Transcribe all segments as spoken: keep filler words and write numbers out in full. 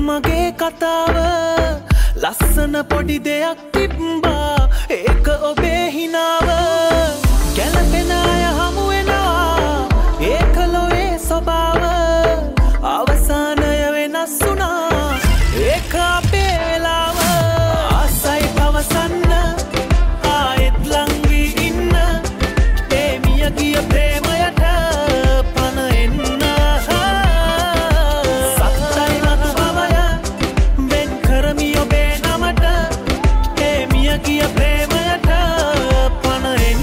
මගේ කතාව ලස්සන පොඩි දෙයක් තිබ්බා ඒක ඔබේ හිනාව ගැලපෙන අය හමු වෙනවා ඒක ලොවේ ස්වභාව අවසානය වෙනස් වුණා ඒක අපේ වෙලාව ආසයි පවසන්න ආයෙත් ලං වී ඉන්න ඒ මිය ගිය ප්‍රේමයට පණ එන්න සත්තයි මතු බවය වෙන් කරමි ඔබේ නමට ඒ මිය ගිය ප්‍රේමයට පණ එන්න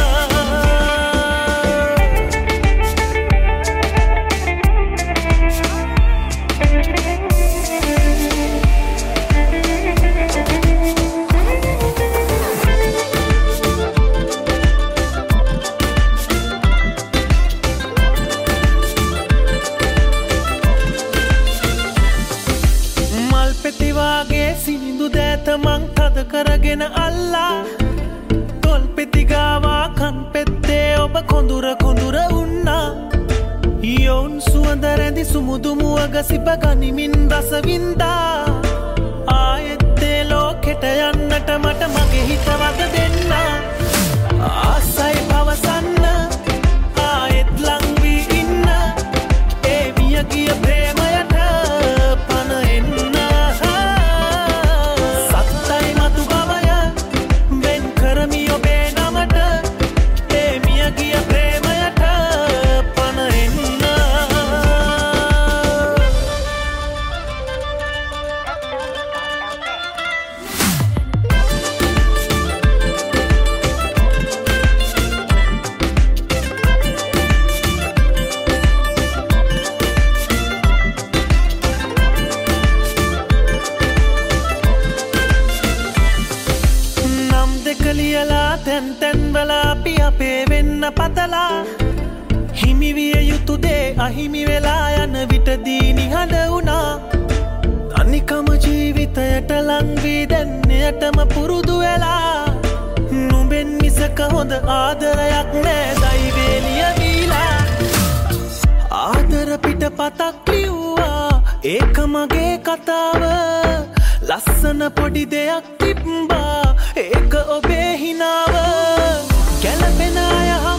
සිනිඳු දෑත මං තද කරගෙන අල්ලා තොල් පෙතිගාවා කන් පෙත්තේ ඔබ කොඳුර කොඳුර උන්නා යොවුන් සුවඳ රැඳි සුමුදු මුවග සිප ගනිමින් රසවින්දා ආයෙත්තේ ලෝකෙට යන්නට මට මගේ හිතවත දෙන්න ආසයි පවසන්න ආයෙත් ලං වී ඉන්න ඒ මිය ගිය ප්‍රේමයට පණ එන්න ලියලා තැන් තැන්වල අපි අපේ වෙන්න පතලා හිමිවිය යුතු දේ අහිමි වෙලා යන විටදී නිහඬ වුණා අනිකම ජීවිතයට ලං වී දැන් එයටම පුරුදු වෙලා නුඹෙන් මිසක හොඳ ආදරයක් නෑ දෛවේ ලියවිලා ආදර පිට පතක් ලිව්වා ඒක මගේ කතාව ලස්සන පොඩි දෙයක් තිබ්බා ඒක ඔබේ හිනාව ගැලපෙන අය